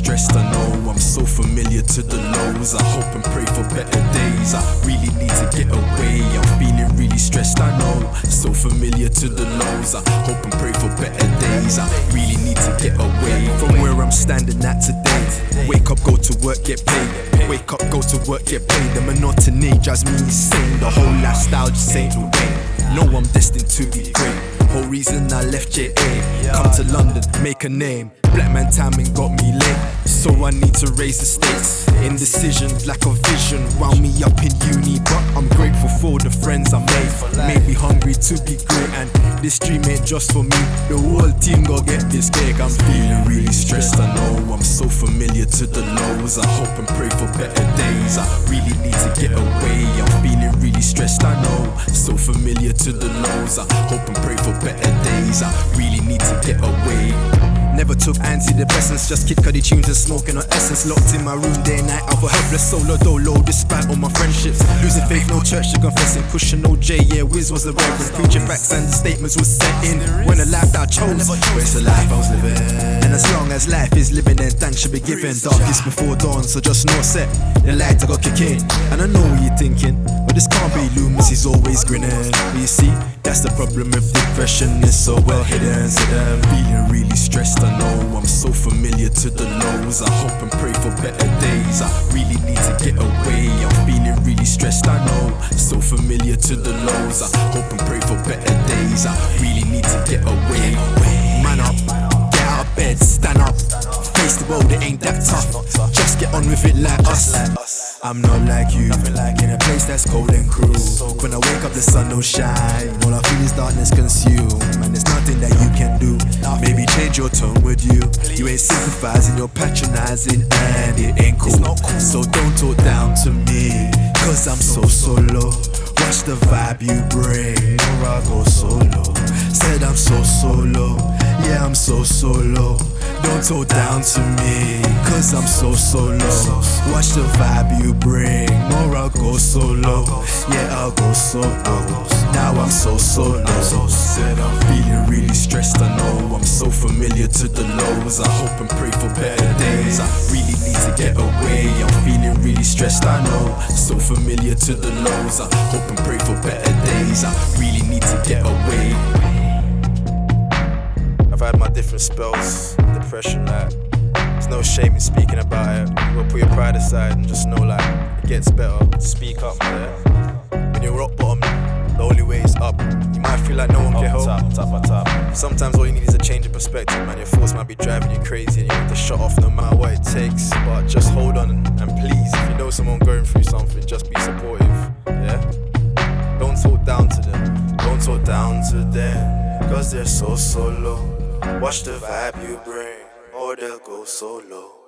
stressed, I know I'm so familiar to the lows. I hope and pray for better days. I really need to get away. I'm feeling really stressed, I know. So familiar to the lows. I hope and pray for better days. I really need to get away from where I'm standing at today. Wake up, go to work, get paid. Wake up, go to work, get paid. The monotony drives me insane. The whole lifestyle just ain't the way. Know I'm destined to be great. Whole reason I left JA. Come to London, make a name. Black man timing got me late, so I need to raise the stakes. Indecision, lack of vision, wound me up in uni, but I'm grateful for the friends I made. Made me hungry to be great, and this dream ain't just for me. The whole team gon' get this cake. I'm feeling really stressed, I know. I'm so familiar to the lows. I hope and pray for better days. I really need to get away. I'm feeling really stressed, I know. So familiar to the lows. I hope and pray for better days. I really need to get away. Never took antidepressants, just Kid Cudi tunes and smoking on essence. Locked in my room day and night, out for helpless solo dolo. Despite all my friendships, losing faith, no church to confessing. Cushion OJ, yeah, Wiz was the reverend. Preacher facts and the statements was set in. When the life that I chose, where's the life I was living? And as long as life is living, then thanks should be given. Darkest before dawn, so just know set. The light I got kick in, and I know what you're thinking, but this can't be Loomis, he's always grinning. But you see, that's the problem with depression, it's so well hidden. So I'm feeling really stressed, I know. I'm so familiar to the lows. I hope and pray for better days. I really need to get away. I'm feeling really stressed, I know. So familiar to the lows. I hope and pray for better days. I really need to get away. Man up, get out of bed, stand up. Face the world, it ain't that tough. Just get on with it like us. I'm not like you, in a place that's cold and cruel. When I wake up the sun don't shine, all I feel is darkness consume. And there's nothing that you can do. Maybe change your tone with you. You ain't sympathizing, you're patronizing, and it ain't cool. So don't talk down to me, cause I'm so solo. Watch the vibe you bring, or I go solo. Said I'm so solo, yeah I'm so solo. Don't talk down to me, cause I'm so solo. Watch the vibe you bring, or I'll go solo. Yeah, I'll go solo. Now I'm so solo. Said I'm feeling really stressed, I know. I'm so familiar to the lows. I hope and pray for better days. I really need to get away. I'm feeling really stressed, I know. So familiar to the lows. I hope and pray for better days. I really need to get away. I've had my different spells, depression, like, there's no shame in speaking about it. You gotta put your pride aside and just know, like, it gets better. Speak up, yeah. When you're rock bottom, the only way is up. You might feel like no one can help. Top. Sometimes all you need is a change of perspective, man. Your thoughts might be driving you crazy and you have to shut off no matter what it takes. But just hold on and please, if you know someone going through something, just be supportive, yeah? Don't talk down to them. Don't talk down to them, cause they're so solo. Watch the vibe you bring, or they'll go solo.